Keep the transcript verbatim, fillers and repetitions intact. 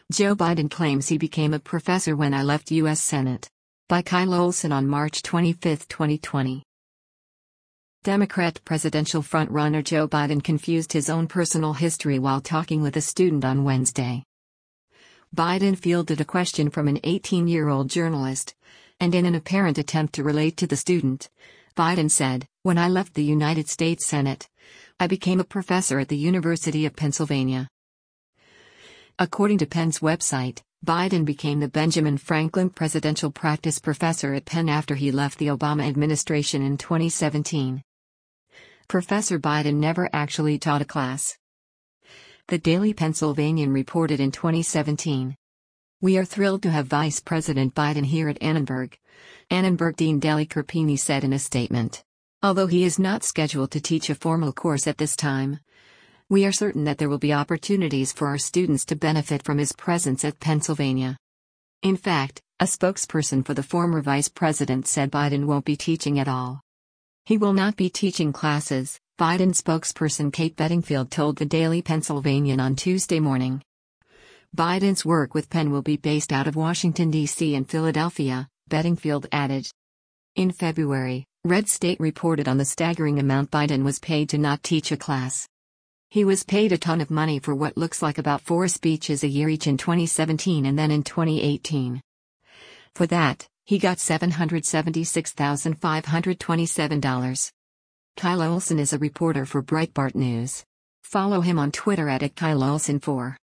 Joe Biden claims he became a professor when I left U S Senate. By Kyle Olson on March twenty-fifth, twenty twenty. Democrat presidential frontrunner Joe Biden confused his own personal history while talking with a student on Wednesday. Biden fielded a question from an eighteen-year-old journalist, and in an apparent attempt to relate to the student, Biden said, "When I left the United States Senate, I became a professor at the University of Pennsylvania." According to Penn's website, Biden became the Benjamin Franklin Presidential Practice Professor at Penn after he left the Obama administration in twenty seventeen. Professor Biden never actually taught a class. The Daily Pennsylvanian reported in twenty seventeen. "We are thrilled to have Vice President Biden here at Annenberg," Annenberg Dean Deli Carpini said in a statement. "Although he is not scheduled to teach a formal course at this time, we are certain that there will be opportunities for our students to benefit from his presence at Pennsylvania." In fact, a spokesperson for the former vice president said Biden won't be teaching at all. "He will not be teaching classes," Biden spokesperson Kate Bedingfield told the Daily Pennsylvanian on Tuesday morning. Biden's work with Penn will be based out of Washington, D C and Philadelphia, Bedingfield added. In February, Red State reported on the staggering amount Biden was paid to not teach a class. He was paid a ton of money for what looks like about four speeches a year each in twenty seventeen and then in twenty eighteen. For that, he got seven hundred seventy-six thousand five hundred twenty-seven dollars. Kyle Olson is a reporter for Breitbart News. Follow him on Twitter at Kyle Olson four.